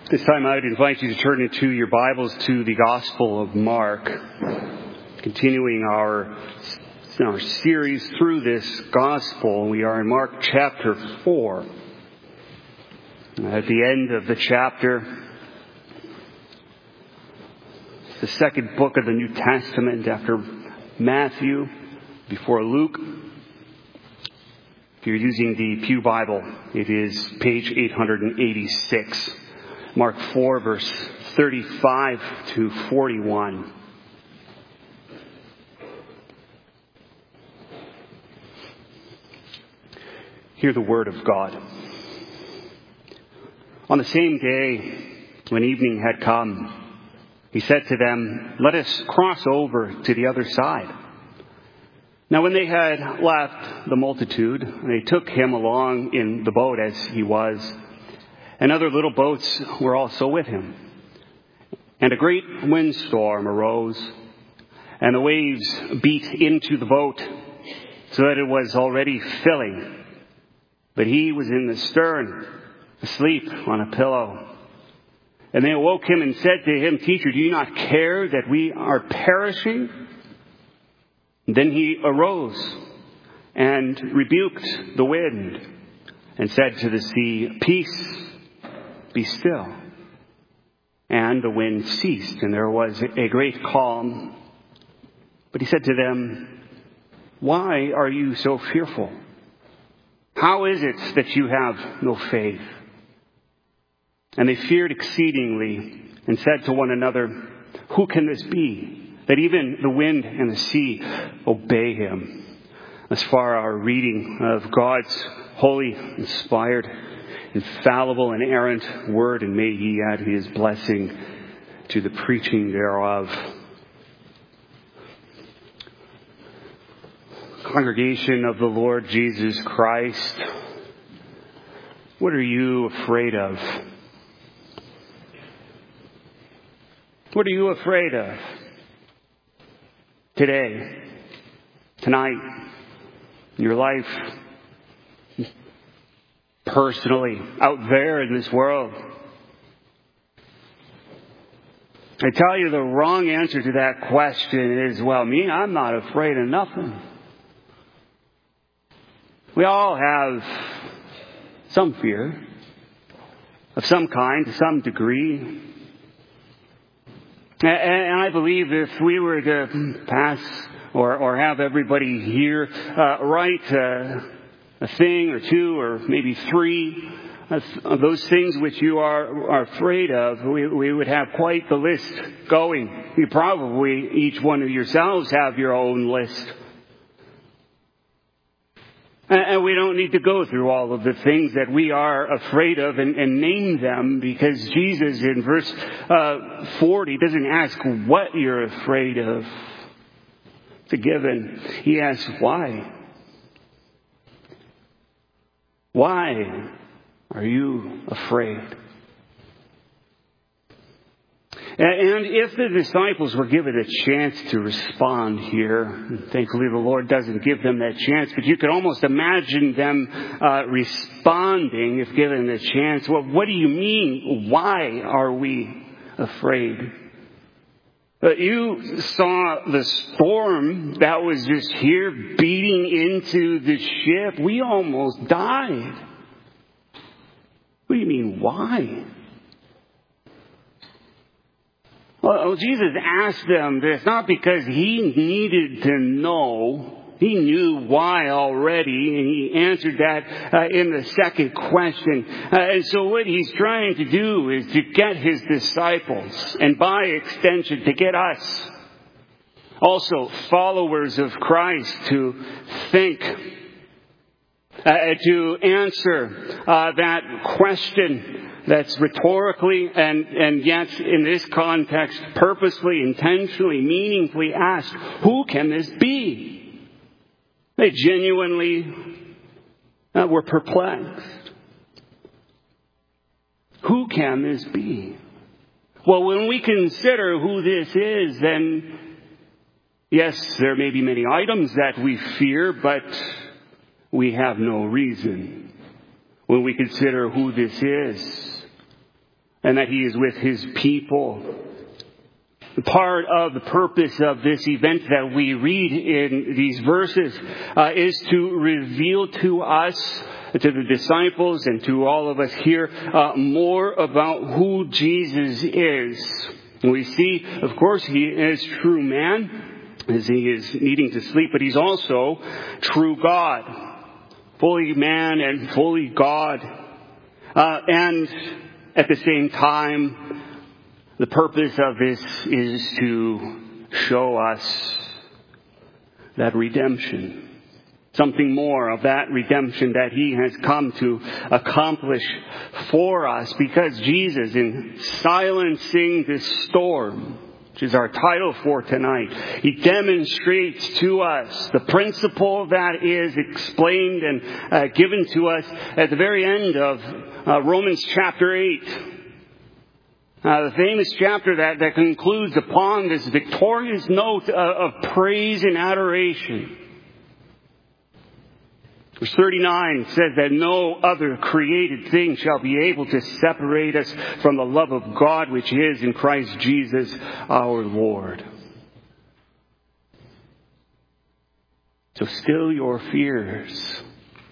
This time I would invite you to turn into your Bibles to the Gospel of Mark, continuing our series through this Gospel. We are in Mark chapter 4. At the end of the chapter, the second book of the New Testament after Matthew, before Luke. If you're using the Pew Bible, it is page 886. Mark 4, verse 35 to 41. Hear the word of God. On the same day, when evening had come, he said to them, "Let us cross over to the other side." Now when they had left the multitude, they took him along in the boat as he was, and other little boats were also with him. And a great windstorm arose, and the waves beat into the boat, so that it was already filling. But he was in the stern, asleep on a pillow. And they awoke him and said to him, "Teacher, do you not care that we are perishing?" And then he arose and rebuked the wind and said to the sea, "Peace, be still." And the wind ceased, and there was a great calm. But he said to them, "Why are you so fearful? How is it that you have no faith?" And they feared exceedingly and said to one another, "Who can this be, that even the wind and the sea obey him?" As far our reading of God's holy, inspired, infallible, and inerrant word, and may he add his blessing to the preaching thereof. Congregation of the Lord Jesus Christ, what are you afraid of? What are you afraid of? Today, tonight, in your life, personally, out there in this world? I tell you, the wrong answer to that question is, well, I'm not afraid of nothing. We all have some fear of some kind, to some degree. And I believe if we were to pass or have everybody here write a thing or two or maybe three of those things which you are afraid of, we would have quite the list going. You probably, each one of yourselves, have your own list. And we don't need to go through all of the things that we are afraid of and name them, because Jesus in verse 40 doesn't ask what you're afraid of. It's a given. He asks why. Why are you afraid? And if the disciples were given a chance to respond here, and thankfully the Lord doesn't give them that chance, but you could almost imagine them responding if given the chance. Well, what do you mean? Why are we afraid? You saw the storm that was just here beating into the ship. We almost died. What do you mean, why? Well, Jesus asked them this not because he needed to know. He knew why already, and he answered that in the second question. And so what he's trying to do is to get his disciples, and by extension to get us, also followers of Christ, to think, to answer that question that's rhetorically and yet in this context purposely, intentionally, meaningfully asked, who can this be? They genuinely were perplexed. Who can this be? Well, when we consider who this is, then yes, there may be many items that we fear, but we have no reason when we consider who this is. and that he is with his people. Part of the purpose of this event that we read in these verses is to reveal to us, to the disciples and to all of us here, more about who Jesus is. We see, of course, he is true man, as he is needing to sleep, but he's also true God. Fully man and fully God. And at the same time, the purpose of this is to show us that redemption. Something more of that redemption that he has come to accomplish for us. Because Jesus, in silencing this storm, which is our title for tonight, he demonstrates to us the principle that is explained and given to us at the very end of Romans chapter 8. The famous chapter that concludes upon this victorious note of praise and adoration. Verse 39 says that no other created thing shall be able to separate us from the love of God which is in Christ Jesus our Lord. So still your fears.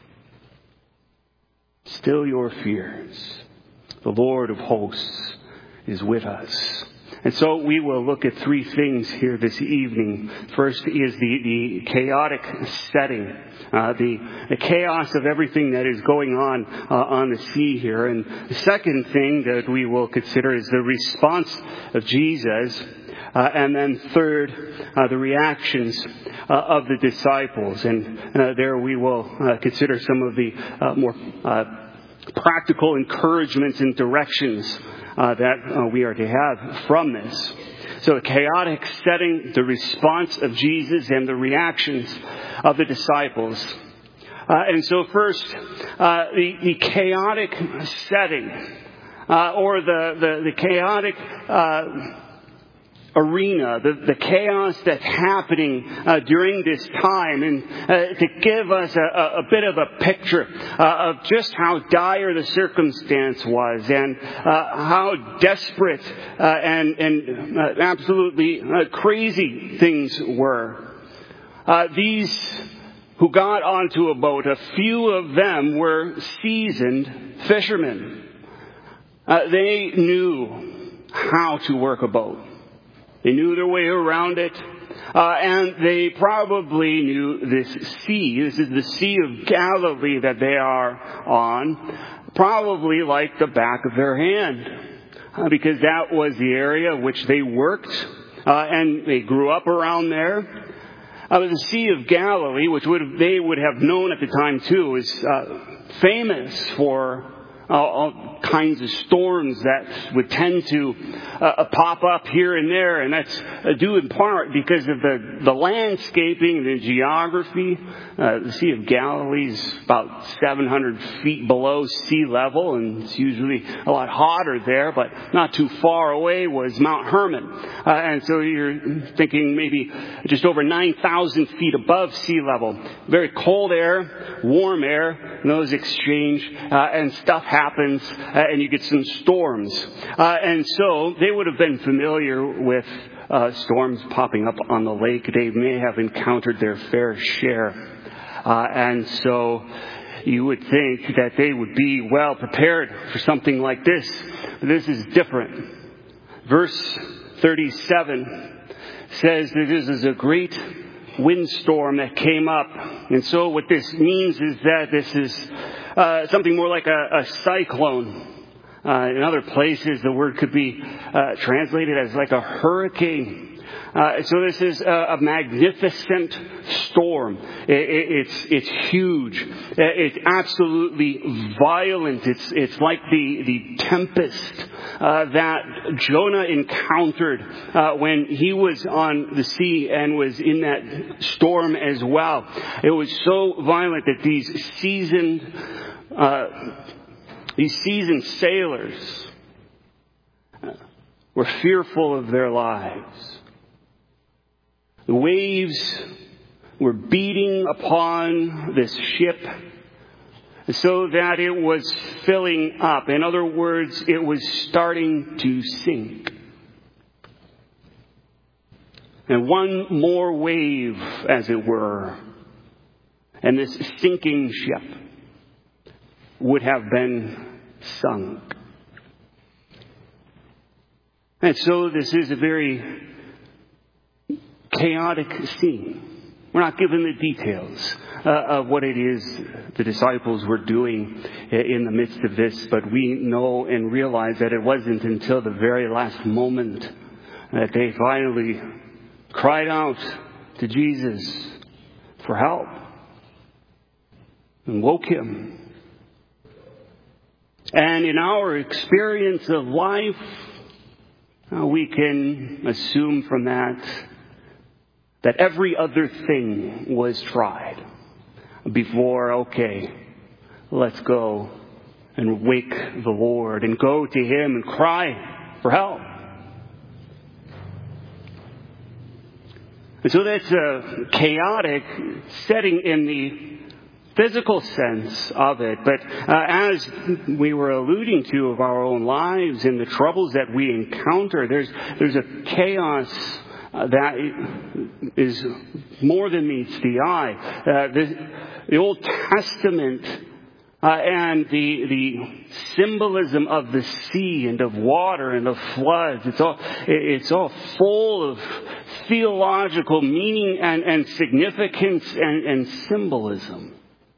Still your fears. The Lord of hosts is with us. And so we will look at three things here this evening. First is the chaotic setting, the chaos of everything that is going on the sea here. And the second thing that we will consider is the response of Jesus. And then third, the reactions of the disciples. And there we will consider some of the more practical encouragements and directions that we are to have from this. So the chaotic setting, the response of Jesus, and the reactions of the disciples. And so first, the chaotic setting, or the chaotic arena, the chaos that's happening during this time, and to give us a bit of a picture of just how dire the circumstance was, and how desperate and absolutely crazy things were. These who got onto a boat, a few of them were seasoned fishermen. They knew how to work a boat. They knew their way around it, and they probably knew this sea. This is the Sea of Galilee that they are on, probably like the back of their hand, because that was the area which they worked, and they grew up around there. The Sea of Galilee, which they would have known at the time too, is famous for all kinds of storms that would tend to pop up here and there, and that's due in part because of the landscaping, the geography. The Sea of Galilee is about 700 feet below sea level, and it's usually a lot hotter there, but not too far away was Mount Hermon. And so you're thinking maybe just over 9,000 feet above sea level. Very cold air, warm air, and those exchange, and stuff happens, and you get some storms. And so they would have been familiar with storms popping up on the lake. They may have encountered their fair share. And so you would think that they would be well prepared for something like this. But this is different. Verse 37 says that this is a great windstorm that came up. And so what this means is that this is something more like a cyclone. In other places, the word could be translated as like a hurricane. So this is a magnificent storm. It's huge. It's absolutely violent. It's like the tempest that Jonah encountered when he was on the sea and was in that storm as well. It was so violent that these seasoned sailors were fearful of their lives. The waves were beating upon this ship, so that it was filling up. In other words, it was starting to sink. And one more wave, as it were, and this sinking ship would have been sunk. And so this is a very chaotic scene. We're not given the details of what it is the disciples were doing in the midst of this, but we know and realize that it wasn't until the very last moment that they finally cried out to Jesus for help and woke him. And in our experience of life, we can assume from that every other thing was tried before, okay, let's go and wake the Lord and go to him and cry for help. And so that's a chaotic setting in the physical sense of it. But as we were alluding to of our own lives and the troubles that we encounter, there's a chaos that is more than meets the eye. The Old Testament and the symbolism of the sea and of water and of floods, it's all full of theological meaning and significance and symbolism.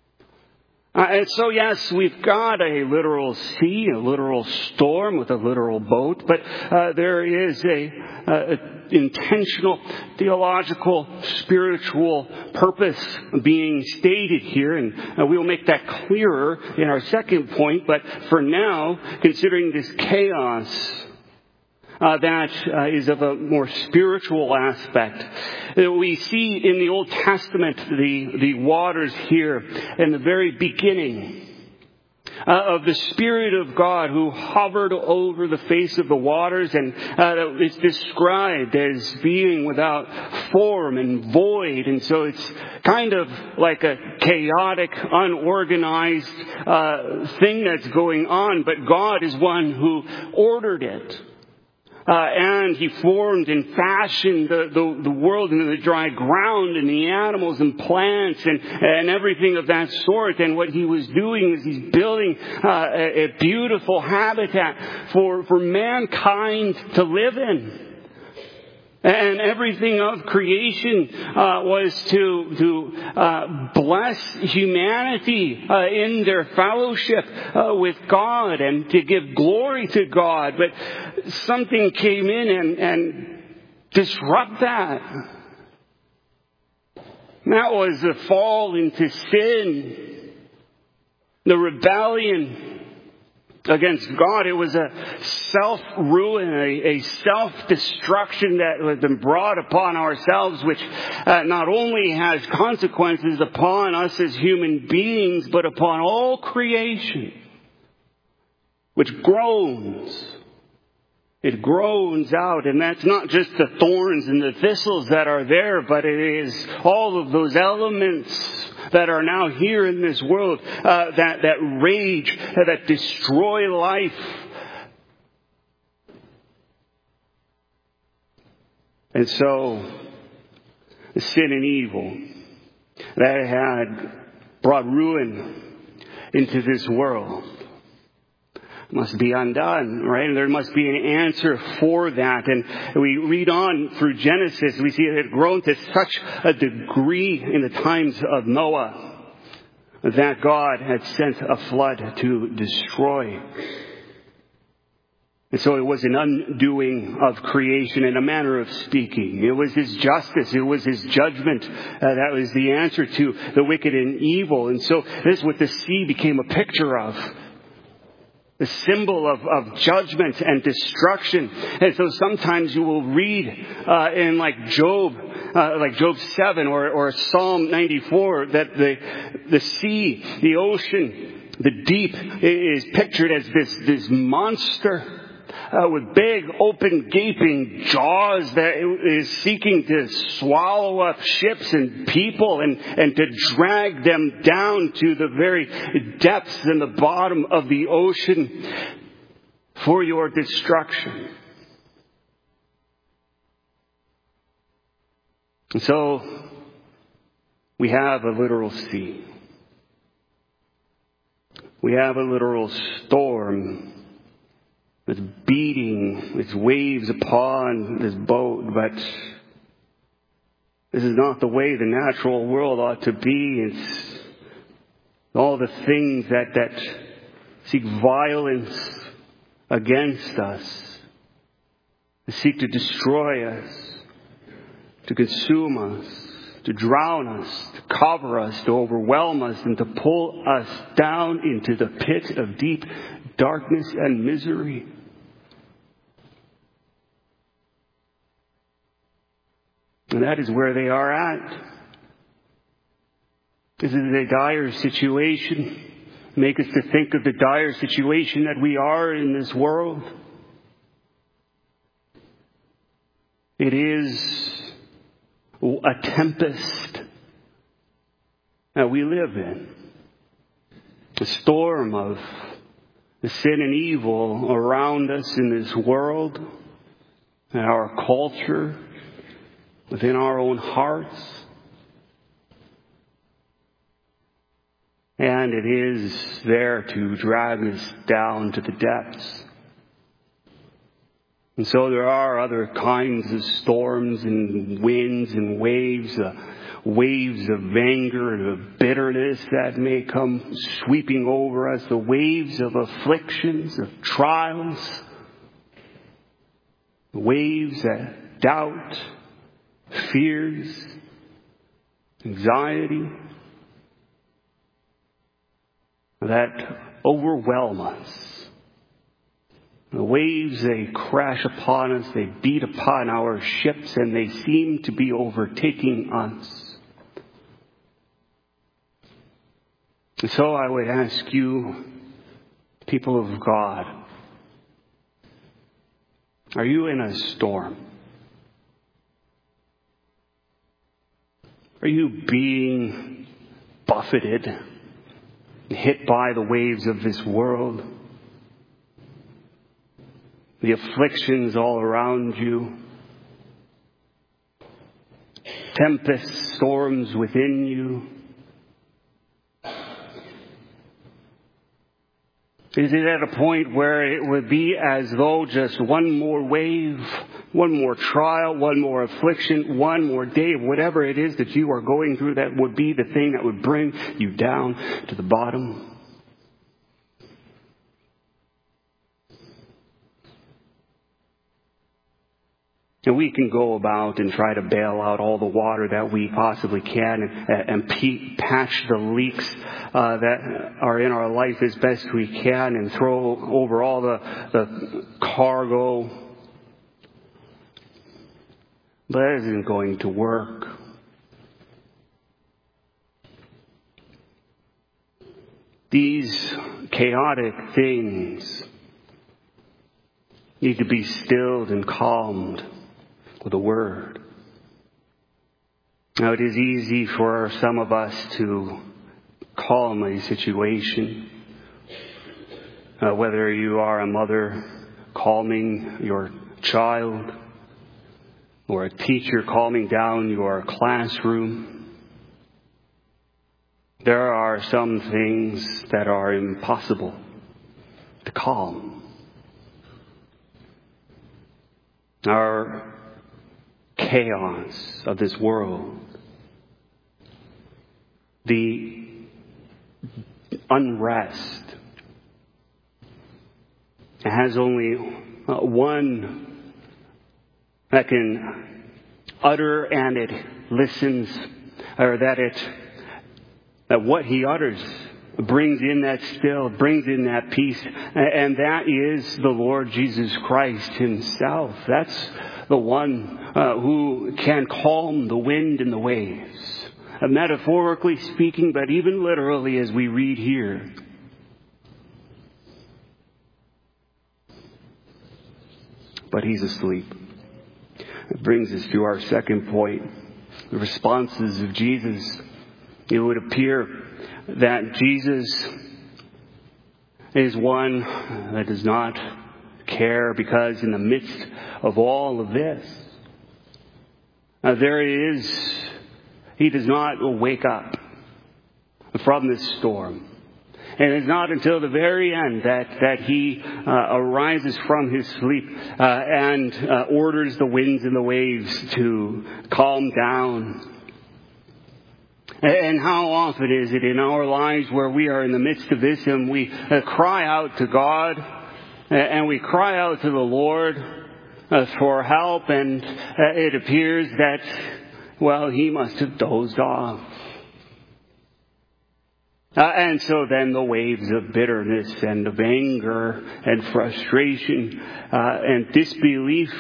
And so, yes, we've got a literal sea, a literal storm with a literal boat, but there is a intentional, theological, spiritual purpose being stated here, and we will make that clearer in our second point. But for now, considering this chaos that is of a more spiritual aspect, we see in the Old Testament the waters here in the very beginning of the Spirit of God who hovered over the face of the waters, and it's described as being without form and void. And so it's kind of like a chaotic, unorganized thing that's going on, but God is one who ordered it. And he formed and fashioned the world into the dry ground and the animals and plants and everything of that sort. And what he was doing is he's building a beautiful habitat for mankind to live in. And everything of creation was to bless humanity in their fellowship with God and to give glory to God. But something came in and disrupt that. And that was the fall into sin, the rebellion against God. It was a self-ruin, a self-destruction that has been brought upon ourselves, which not only has consequences upon us as human beings, but upon all creation, which groans. It groans out, and that's not just the thorns and the thistles that are there, but it is all of those elements that are now here in this world, that rage, that destroy life. And so, the sin and evil that had brought ruin into this world must be undone, right? And there must be an answer for that. And we read on through Genesis, we see it had grown to such a degree in the times of Noah that God had sent a flood to destroy. And so it was an undoing of creation in a manner of speaking. It was his justice. It was his judgment. That was the answer to the wicked and evil. And so this is what the sea became a picture of. The symbol of judgment and destruction. And so sometimes you will read in like Job 7 or Psalm 94 that the sea, the ocean, the deep is pictured as this monster with big, open, gaping jaws that is seeking to swallow up ships and people and to drag them down to the very depths and the bottom of the ocean for your destruction. And so we have a literal sea. We have a literal storm that's beating its waves upon this boat, but this is not the way the natural world ought to be. It's all the things that seek violence against us, that seek to destroy us, to consume us, to drown us, to cover us, to overwhelm us, and to pull us down into the pit of deep darkness and misery. And that is where they are at. This is a dire situation. Make us to think of the dire situation that we are in this world. It is a tempest that we live in. A storm of the sin and evil around us in this world, in our culture, within our own hearts. And it is there to drag us down to the depths. And so there are other kinds of storms and winds and waves of anger and of bitterness that may come sweeping over us, the waves of afflictions, of trials, the waves that doubt, fears, anxiety, that overwhelm us. The waves, they crash upon us, they beat upon our ships, and they seem to be overtaking us. And so I would ask you, people of God, are you in a storm? Are you being buffeted, hit by the waves of this world? The afflictions all around you, tempests, storms within you. Is it at a point where it would be as though just one more wave, one more trial, one more affliction, one more day, whatever it is that you are going through, that would be the thing that would bring you down to the bottom? And we can go about and try to bail out all the water that we possibly can and patch the leaks that are in our life as best we can and throw over all the cargo. But that isn't going to work. These chaotic things need to be stilled and calmed with a word. Now, it is easy for some of us to calm a situation. Whether you are a mother calming your child, or a teacher calming down your classroom, there are some things that are impossible to calm. Our chaos of this world, the unrest, it has only one that can utter, and it listens, or that what he utters brings in that still, brings in that peace, and that is the Lord Jesus Christ himself. That's the one who can calm the wind and the waves, metaphorically speaking, but even literally as we read here. but he's asleep. It brings us to our second point, the responses of Jesus. It would appear that Jesus is one that does not care, because in the midst of all of this, he does not wake up from this storm. And it's not until the very end that he arises from his sleep and orders the winds and the waves to calm down. And how often is it in our lives where we are in the midst of this and we cry out to God and we cry out to the Lord for help, and it appears that, well, he must have dozed off. And so then the waves of bitterness and of anger and frustration and disbelief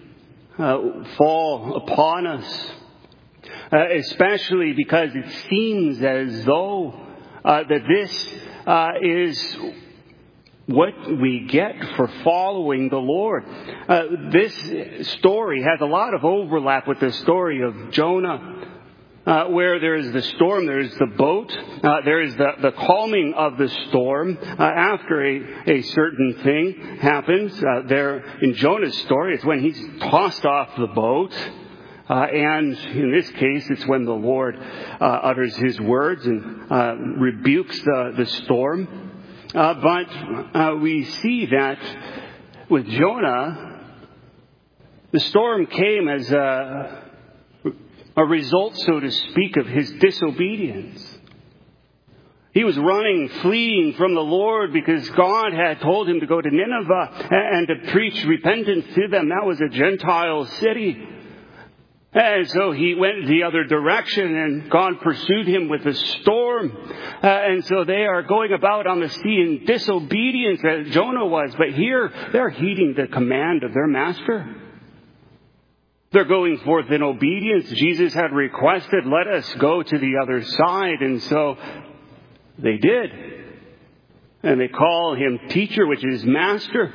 fall upon us. Especially because it seems as though that this is what we get for following the Lord. This story has a lot of overlap with the story of Jonah. Where there is the storm, there is the boat, there is the calming of the storm after a certain thing happens. There in Jonah's story, it's when he's tossed off the boat. And in this case, it's when the Lord utters his words and rebukes the storm. But we see that with Jonah, the storm came as a result, so to speak, of his disobedience. He was running, fleeing from the Lord because God had told him to go to Nineveh and to preach repentance to them. That was a Gentile city. And so he went the other direction, and God pursued him with a storm. And so they are going about on the sea in disobedience as Jonah was. But here, they're heeding the command of their master. They're going forth in obedience. Jesus had requested, let us go to the other side. And so they did. And they call him teacher, which is master.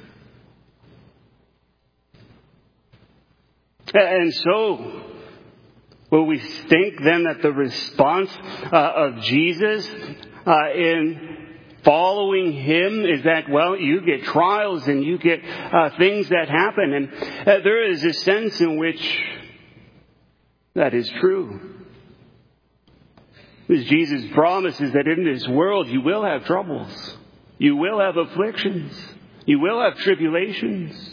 And so, will we think then that the response of Jesus in following him is that, well, you get trials and you get things that happen. And there is a sense in which that is true. As Jesus promises that in this world you will have troubles. You will have afflictions. You will have tribulations.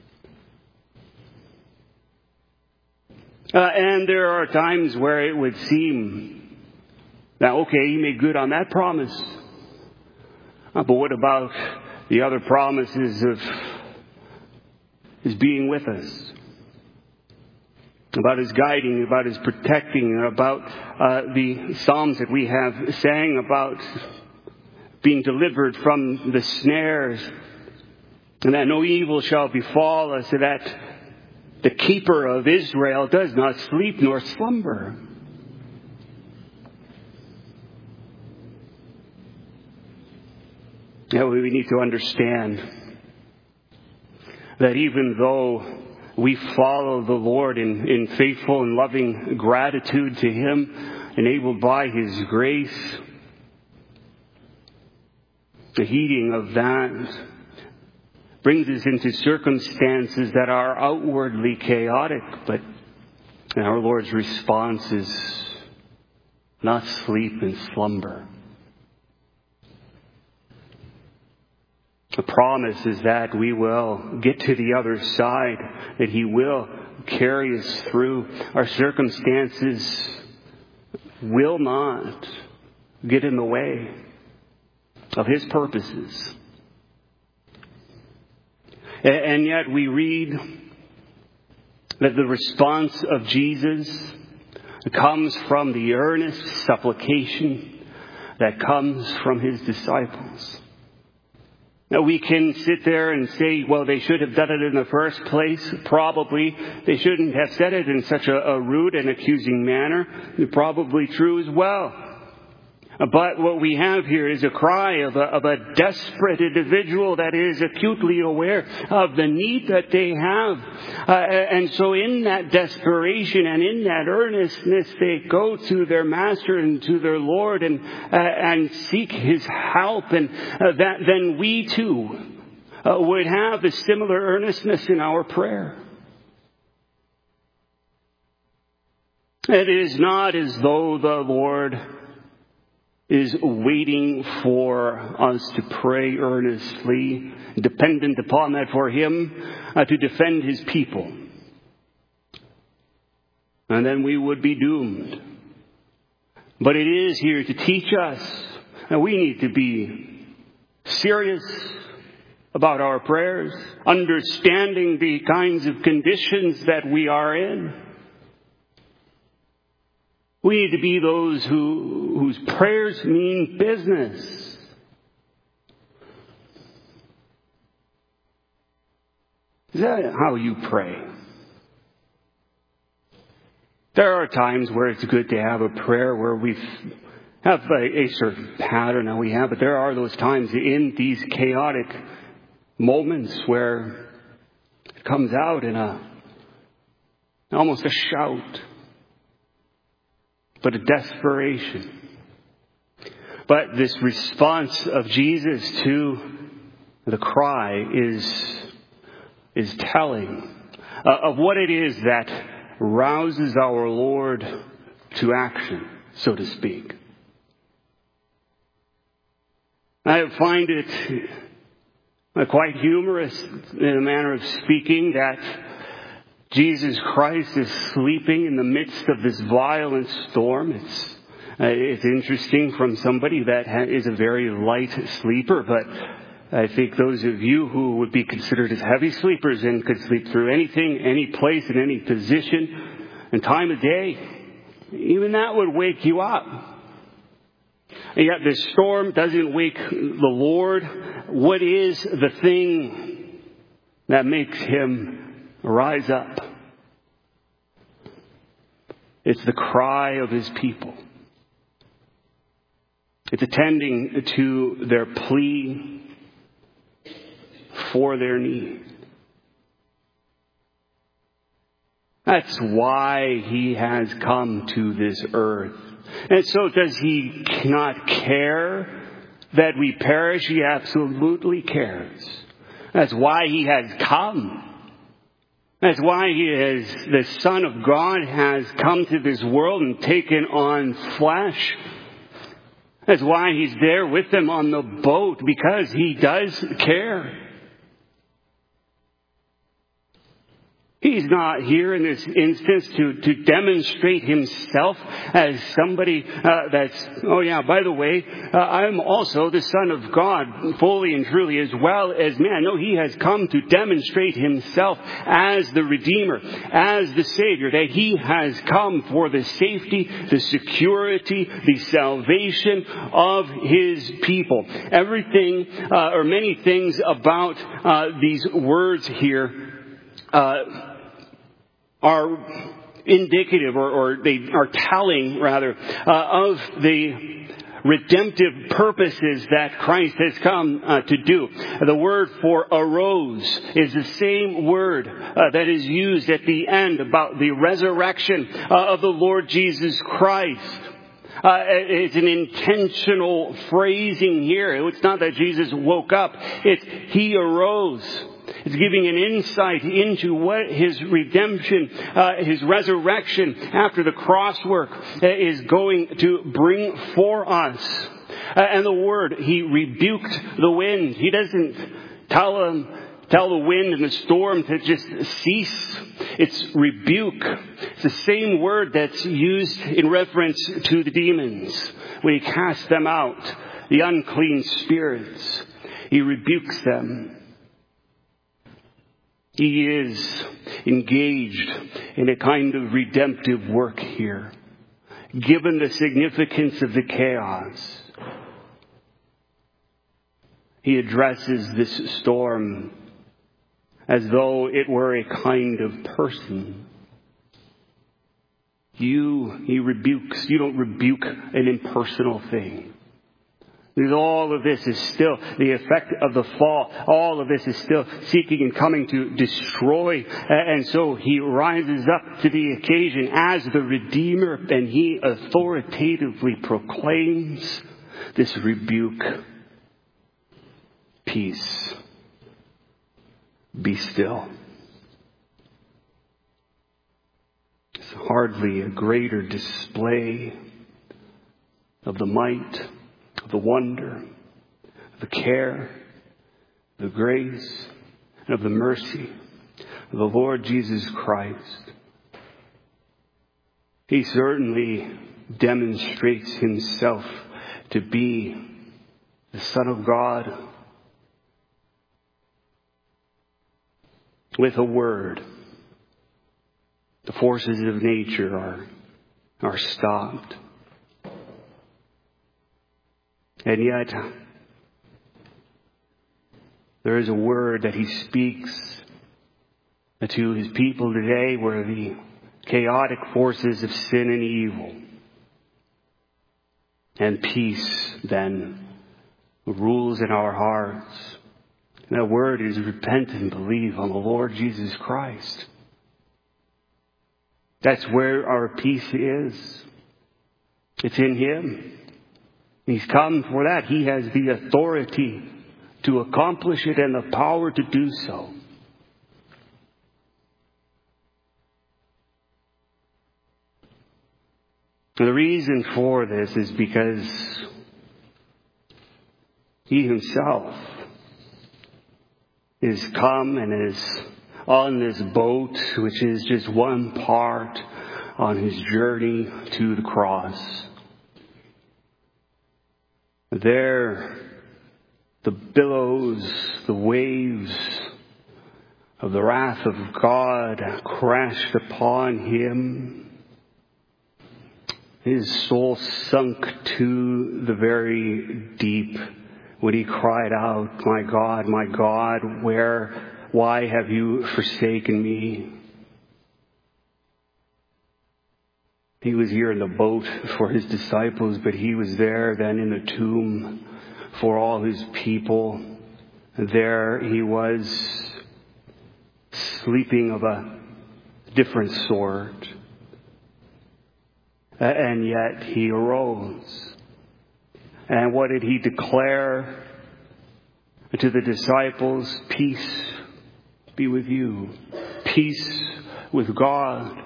And there are times where it would seem that, okay, he made good on that promise. But what about the other promises of his being with us? About his guiding, about his protecting, about the Psalms that we have sang about being delivered from the snares, and that no evil shall befall us, and that the keeper of Israel does not sleep nor slumber. Now we need to understand that even though we follow the Lord in faithful and loving gratitude to him, enabled by his grace, the heeding of that brings us into circumstances that are outwardly chaotic, but our Lord's response is not sleep and slumber. The promise is that we will get to the other side, that he will carry us through. Our circumstances will not get in the way of his purposes. And yet we read that the response of Jesus comes from the earnest supplication that comes from his disciples. Now we can sit there and say, well, they should have done it in the first place. Probably they shouldn't have said it in such a rude and accusing manner. It's probably true as well. But what we have here is a cry of a desperate individual that is acutely aware of the need that they have. And so in that desperation and in that earnestness, they go to their master and to their Lord and seek his help. And that then we too would have a similar earnestness in our prayer. It is not as though the Lord is waiting for us to pray earnestly, dependent upon that for him to defend his people. And then we would be doomed. But it is here to teach us that we need to be serious about our prayers, understanding the kinds of conditions that we are in. We need to be those whose prayers mean business. Is that how you pray? There are times where it's good to have a prayer where we have a certain pattern that we have, but there are those times in these chaotic moments where it comes out in almost a shout. But a desperation. But this response of Jesus to the cry is telling of what it is that rouses our Lord to action, so to speak. I find it quite humorous in a manner of speaking that Jesus Christ is sleeping in the midst of this violent storm. It's interesting from somebody that is a very light sleeper, but I think those of you who would be considered as heavy sleepers and could sleep through anything, any place, in any position, and time of day, even that would wake you up. And yet this storm doesn't wake the Lord. What is the thing that makes him rise up? It's the cry of his people. It's attending to their plea for their need. That's why he has come to this earth. And so does he not care that we perish? He absolutely cares. That's why he has come. That's why the Son of God has come to this world and taken on flesh. That's why he's there with them on the boat, because he does care. He's not here in this instance to demonstrate himself as somebody that's, oh yeah, by the way, I'm also the Son of God, fully and truly, as well as man. No, he has come to demonstrate himself as the Redeemer, as the Savior, that he has come for the safety, the security, the salvation of his people. Everything, or many things about these words here, are indicative, or they are telling, rather, of the redemptive purposes that Christ has come to do. The word for arose is the same word that is used at the end about the resurrection of the Lord Jesus Christ. It's an intentional phrasing here. It's not that Jesus woke up. It's he arose. It's giving an insight into what his redemption, his resurrection after the cross work is going to bring for us. And the word, he rebuked the wind. He doesn't tell the wind and the storm to just cease. It's rebuke. It's the same word that's used in reference to the demons when he casts them out, the unclean spirits. He rebukes them. He is engaged in a kind of redemptive work here, given the significance of the chaos. He addresses this storm as though it were a kind of person. He rebukes. You don't rebuke an impersonal thing. Because all of this is still the effect of the fall. All of this is still seeking and coming to destroy. And so he rises up to the occasion as the Redeemer, and he authoritatively proclaims this rebuke. Peace. Be still. It's hardly a greater display of the might, of the wonder, of the care, the grace, and of the mercy of the Lord Jesus Christ. He certainly demonstrates himself to be the Son of God. With a word, the forces of nature are stopped. And yet, there is a word that he speaks to his people today where the chaotic forces of sin and evil and peace then rules in our hearts. And that word is repent and believe on the Lord Jesus Christ. That's where our peace is. It's in him. He's come for that. He has the authority to accomplish it and the power to do so. And the reason for this is because he himself is come and is on this boat, which is just one part on his journey to the cross. There, the billows, the waves of the wrath of God crashed upon him. His soul sunk to the very deep when he cried out, my God, why have you forsaken me? He was here in the boat for his disciples, but he was there then in the tomb for all his people. There he was, sleeping of a different sort. And yet he arose. And what did he declare to the disciples? Peace be with you. Peace with God.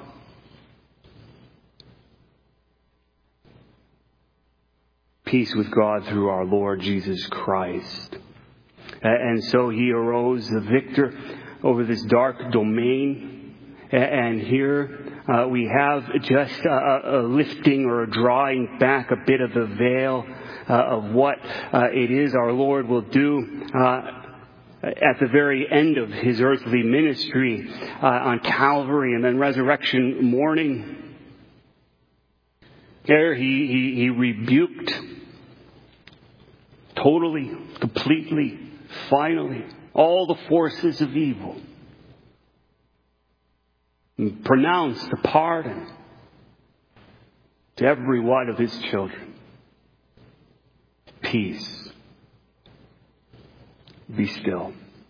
Peace with God through our Lord Jesus Christ. And so he arose the victor over this dark domain. And here we have just a lifting or a drawing back a bit of the veil of what it is our Lord will do at the very end of his earthly ministry on Calvary and then resurrection morning. There he rebuked totally, completely, finally, all the forces of evil. And pronounced a pardon to every one of his children. Peace. Be still.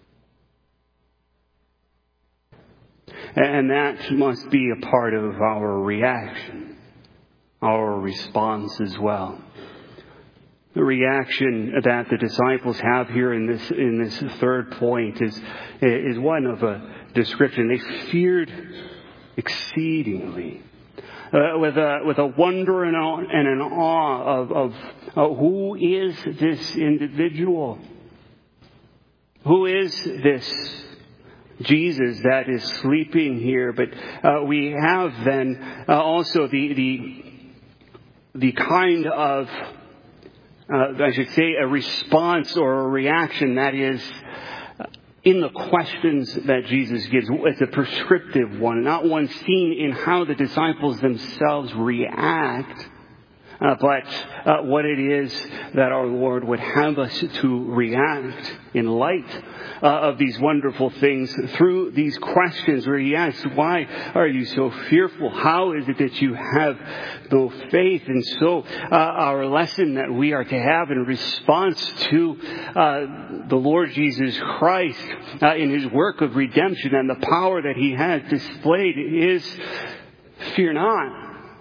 And that must be a part of our reaction, our response as well. The reaction that the disciples have here in this third point is one of a description. They feared exceedingly, with a wonder and an awe of who is this individual? Who is this Jesus that is sleeping here? But we have then also the kind of I should say a response or a reaction that is in the questions that Jesus gives. It's a prescriptive one, not one seen in how the disciples themselves react but what it is that our Lord would have us to react in light of these wonderful things through these questions where he asks, why are you so fearful? How is it that you have no faith? And so our lesson that we are to have in response to the Lord Jesus Christ in his work of redemption and the power that he has displayed is fear not.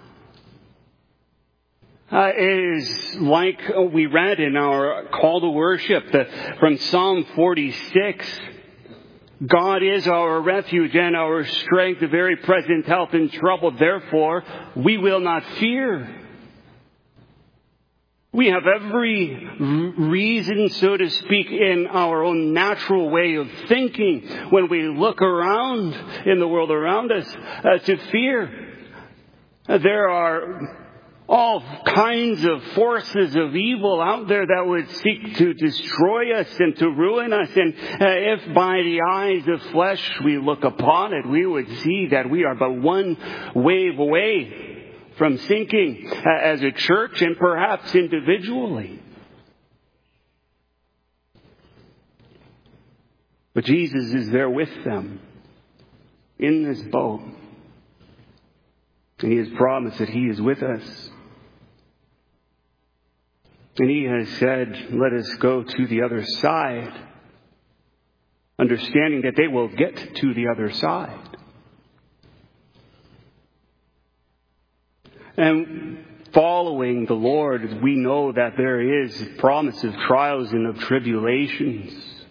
It is like we read in our call to worship from Psalm 46. God is our refuge and our strength, a very present help in trouble. Therefore, we will not fear. We have every reason, so to speak, in our own natural way of thinking when we look around in the world around us to fear. There are all kinds of forces of evil out there that would seek to destroy us and to ruin us. And if by the eyes of flesh we look upon it, we would see that we are but one wave away from sinking as a church and perhaps individually. But Jesus is there with them in this boat. And he has promised that he is with us. And he has said, let us go to the other side, understanding that they will get to the other side. And following the Lord, we know that there is a promise of trials and of tribulations.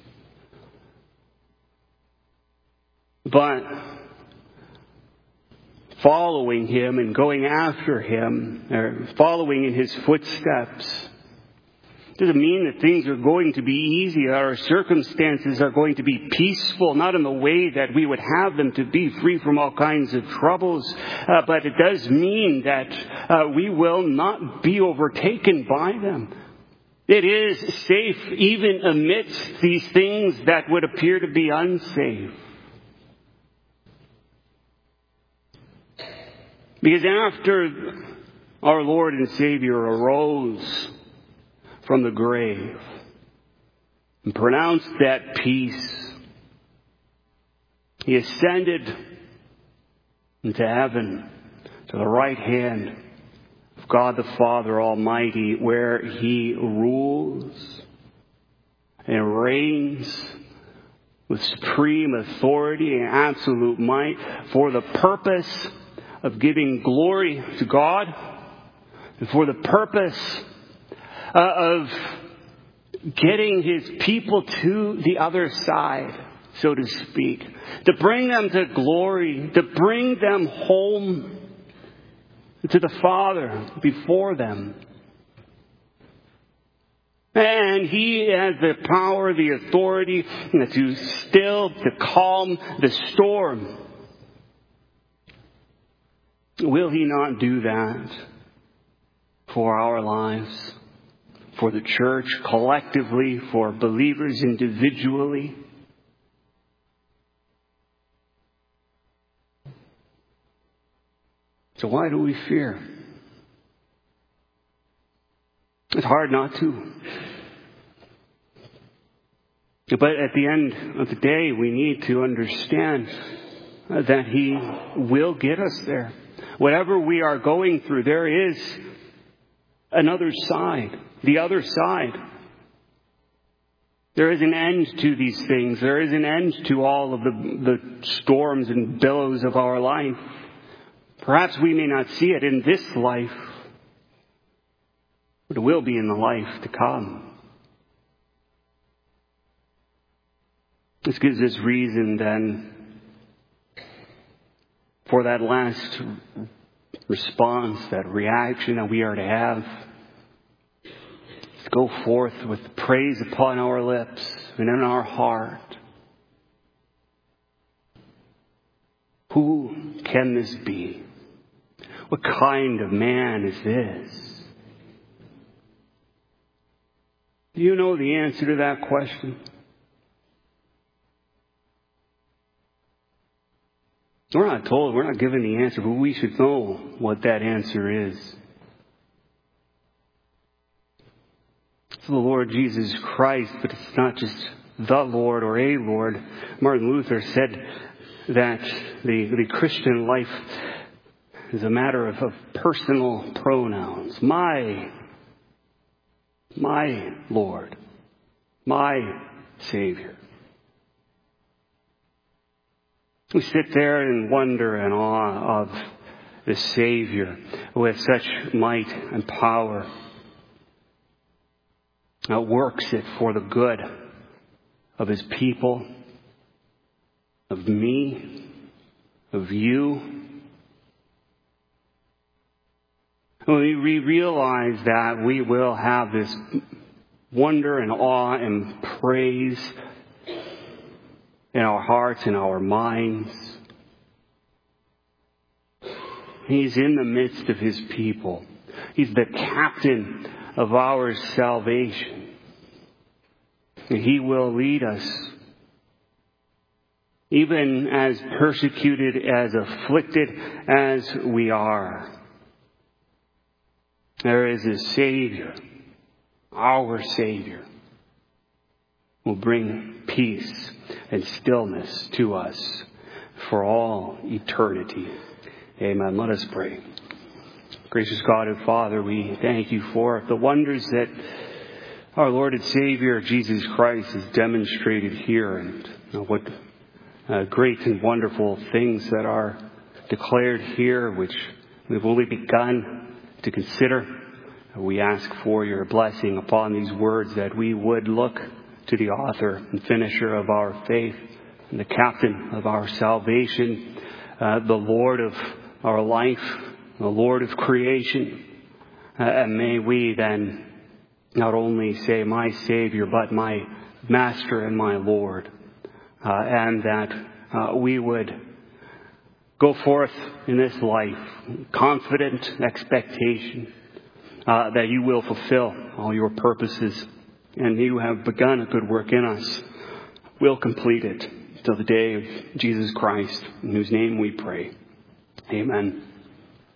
But following him and going after him, or following in his footsteps, doesn't mean that things are going to be easy. Our circumstances are going to be peaceful, not in the way that we would have them to be, free from all kinds of troubles. But it does mean that we will not be overtaken by them. It is safe even amidst these things that would appear to be unsafe. Because after our Lord and Savior arose from the grave and pronounced that peace, he ascended into heaven to the right hand of God the Father Almighty, where he rules and reigns with supreme authority and absolute might for the purpose of giving glory to God and for the purpose of getting his people to the other side, so to speak. To bring them to glory, to bring them home to the Father before them. And he has the power, the authority to still, to calm the storm. Will he not do that for our lives? For the church collectively, for believers individually. So why do we fear? It's hard not to. But at the end of the day, we need to understand that he will get us there. Whatever we are going through, there is another side. The other side. There is an end to these things. There is an end to all of the storms and billows of our life. Perhaps we may not see it in this life, but it will be in the life to come. This gives us reason then for that last response, that reaction that we are to have. Go forth with praise upon our lips and in our heart. Who can this be? What kind of man is this? Do you know the answer to that question? We're not told, we're not given the answer, but we should know what that answer is. It's the Lord Jesus Christ, but it's not just the Lord or a Lord. Martin Luther said that the Christian life is a matter of personal pronouns. My Lord, my Savior. We sit there in wonder and awe of the Savior with such might and power. Works it for the good of His people, of me, of you. When we realize that, we will have this wonder and awe and praise in our hearts and our minds. He's in the midst of His people. He's the captain of our salvation. And He will lead us, even as persecuted, as afflicted as we are. There is a Savior, our Savior, who will bring peace and stillness to us for all eternity. Amen. Let us pray. Gracious God and Father, we thank You for the wonders that our Lord and Savior Jesus Christ has demonstrated here, and what great and wonderful things that are declared here, which we've only begun to consider. We ask for Your blessing upon these words, that we would look to the author and finisher of our faith and the captain of our salvation, the Lord of our life, the Lord of creation. And may we then not only say, my Savior, but my Master and my Lord. And that we would go forth in this life, confident expectation that You will fulfill all Your purposes. And You have begun a good work in us. We'll complete it till the day of Jesus Christ, in whose name we pray. Amen.